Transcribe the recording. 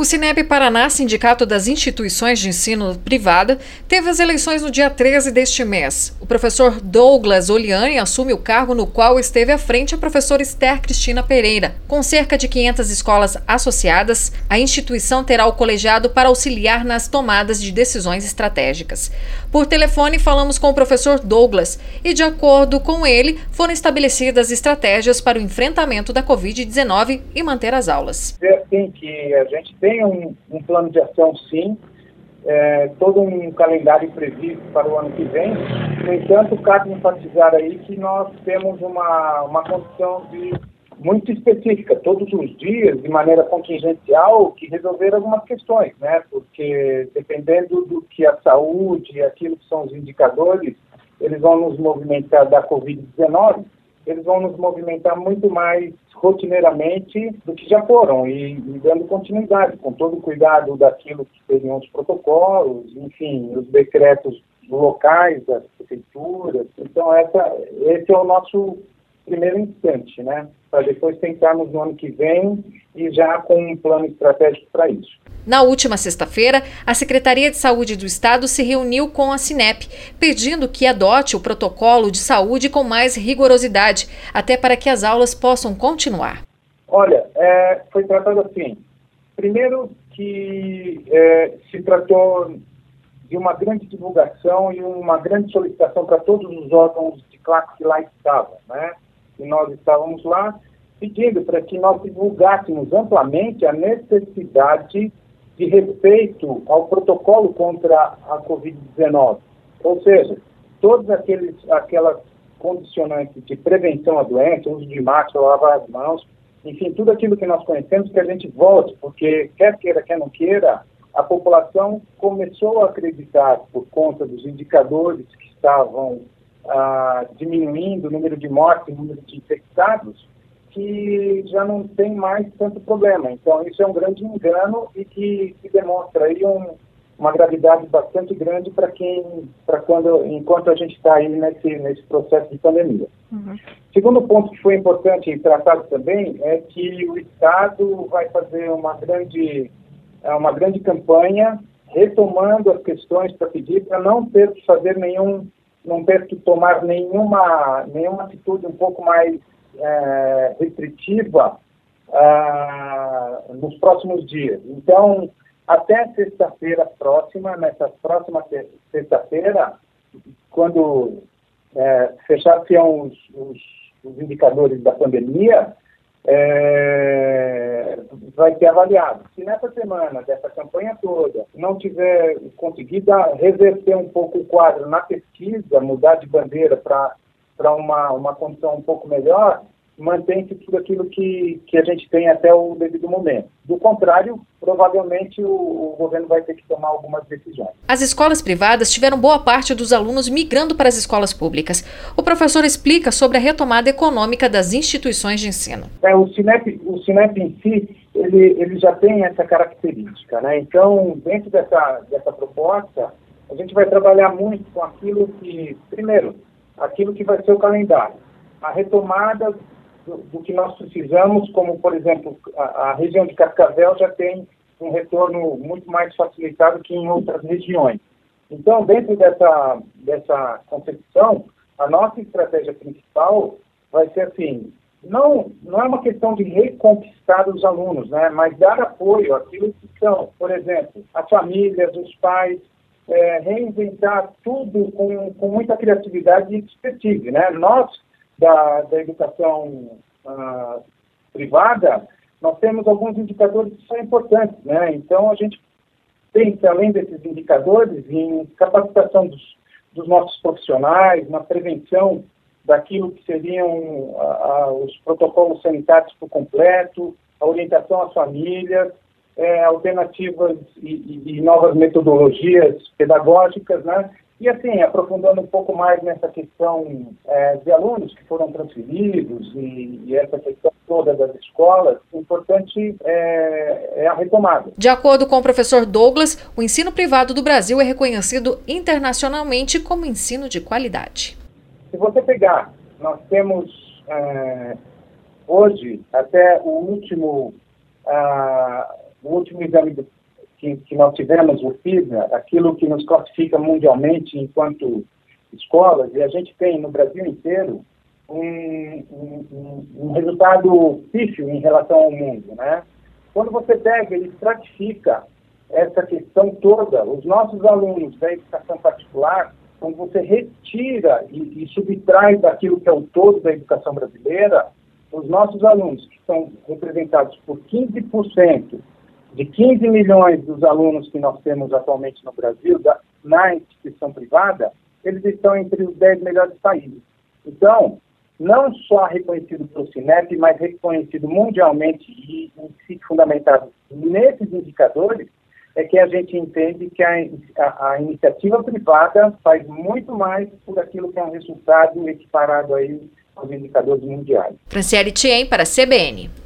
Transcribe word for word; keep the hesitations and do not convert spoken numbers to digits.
O Sinep Paraná, Sindicato das Instituições de Ensino Privada, teve as eleições no dia treze deste mês. O professor Douglas Oliani assume o cargo no qual esteve à frente a professora Esther Cristina Pereira. Com cerca de quinhentas escolas associadas, a instituição terá o colegiado para auxiliar nas tomadas de decisões estratégicas. Por telefone, falamos com o professor Douglas e, de acordo com ele, foram estabelecidas estratégias para o enfrentamento da covid dezenove e manter as aulas. Tem que a gente tem um, um plano de ação, sim, é, todo um calendário previsto para o ano que vem. No entanto, cabe enfatizar aí que nós temos uma, uma condição de, muito específica, todos os dias, de maneira contingencial, que resolver algumas questões, né? Porque dependendo do que a saúde, aquilo que são os indicadores, eles vão nos movimentar da covid dezenove, eles vão nos movimentar muito mais rotineiramente do que já foram e, e dando continuidade, com todo o cuidado daquilo que seriam os protocolos, enfim, os decretos locais das prefeituras. Então, essa, esse é o nosso primeiro instante, né? Para depois tentarmos no ano que vem e já com um plano estratégico para isso. Na última sexta-feira, a Secretaria de Saúde do Estado se reuniu com a Sinep, pedindo que adote o protocolo de saúde com mais rigorosidade, até para que as aulas possam continuar. Olha, é, foi tratado assim. Primeiro que é, se tratou de uma grande divulgação e uma grande solicitação para todos os órgãos de classe que lá estavam, né? E nós estávamos lá pedindo para que nós divulgássemos amplamente a necessidade de respeito ao protocolo contra a covid dezenove. Ou seja, todas aqueles, aquelas condicionantes de prevenção à doença, uso de máscara, lavar as mãos, enfim, tudo aquilo que nós conhecemos, que a gente volte, porque quer queira, quer não queira, a população começou a acreditar, por conta dos indicadores que estavam ah, diminuindo, o número de mortes, o número de infectados, que já não tem mais tanto problema. Então, isso é um grande engano e que, que demonstra aí um, uma gravidade bastante grande para quem, para quando, enquanto a gente está aí nesse, nesse processo de pandemia. Uhum. Segundo ponto que foi importante e tratado também é que o Estado vai fazer uma grande, uma grande campanha retomando as questões para pedir para não ter que fazer nenhum, não ter que tomar nenhuma, nenhuma atitude um pouco mais É, restritiva ah, nos próximos dias. Então, até sexta-feira próxima, nessa próxima sexta-feira, quando é, fechar-se-ão os, os, os indicadores da pandemia, é, vai ser avaliado. Se nessa semana, dessa campanha toda, não tiver conseguido reverter um pouco o quadro na pesquisa, mudar de bandeira para para uma, uma condição um pouco melhor, mantém-se tudo aquilo que, que a gente tem até o devido momento. Do contrário, provavelmente o, o governo vai ter que tomar algumas decisões. As escolas privadas tiveram boa parte dos alunos migrando para as escolas públicas. O professor explica sobre a retomada econômica das instituições de ensino. É, o Sinep, o Sinep em si, ele, ele já tem essa característica, né? Então, dentro dessa, dessa proposta, a gente vai trabalhar muito com aquilo que, primeiro, aquilo que vai ser o calendário. A retomada do, do que nós precisamos, como, por exemplo, a, a região de Cascavel já tem um retorno muito mais facilitado que em outras regiões. Então, dentro dessa, dessa concepção, a nossa estratégia principal vai ser assim, não, não é uma questão de reconquistar os alunos, né, mas dar apoio àquilo que são, por exemplo, as famílias, os pais, É, reinventar tudo com, com muita criatividade e expertise, né? Nós, da, da educação ah, privada, nós temos alguns indicadores que são importantes, né? Então, a gente pensa, além desses indicadores, em capacitação dos, dos nossos profissionais, na prevenção daquilo que seriam ah, os protocolos sanitários por completo, a orientação às famílias, É, alternativas e, e, e novas metodologias pedagógicas, né? E assim, aprofundando um pouco mais nessa questão é, de alunos que foram transferidos e, e essa questão toda das escolas, o importante é, é a retomada. De acordo com o professor Douglas, o ensino privado do Brasil é reconhecido internacionalmente como ensino de qualidade. Se você pegar, nós temos é, hoje, até o último... Ah, o último exame do, que, que nós tivemos, o PISA, aquilo que nos classifica mundialmente enquanto escolas, e a gente tem no Brasil inteiro um, um, um resultado pífio em relação ao mundo, né? Quando você pega, ele estratifica essa questão toda. Os nossos alunos da educação particular, quando você retira e, e subtrai daquilo que é o todo da educação brasileira, os nossos alunos, que são representados por quinze por cento de quinze milhões dos alunos que nós temos atualmente no Brasil, da, na instituição privada, eles estão entre os dez melhores países. Então, não só reconhecido pelo Cinep, mas reconhecido mundialmente e, e fundamentado nesses indicadores, é que a gente entende que a, a, a iniciativa privada faz muito mais por aquilo que é um resultado equiparado aí aos indicadores mundiais. Franciele Thiem para a C B N.